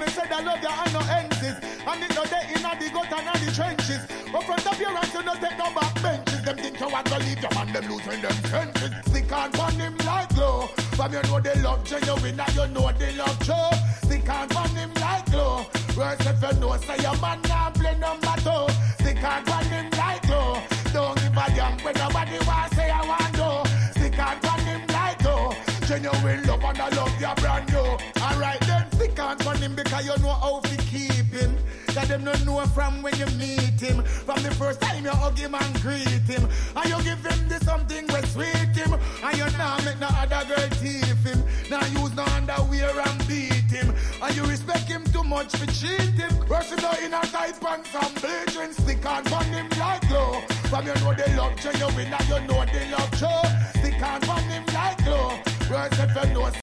said I love you and no ensies. And it no day in the gut and the trenches. But from the appearance you no take no back benches. Them think you want to leave your man, them losing them senses. Stick on him like glue. From you know they love genuine and you know they love true. Stick on him like glue. Worse if you know say your man now play number 2. Stick on him like glue. Don't give a damn when nobody want say I want to. Stick on him like glue. Genuine love and I love you brand new. Alright then, stick on him because you know how to keep him. That them don't know from when you meet him. From the first time you hug him and greet him. And you give him this something with sweet him. And you now make no other girl thief him. Now use no underwear and beat him. And you respect him too much for cheat him. Rush him down in a tight pants and bleaching. Stick on him like glue. From you know they love genuine and you know they love true. Stick on him like glue. Rush if you know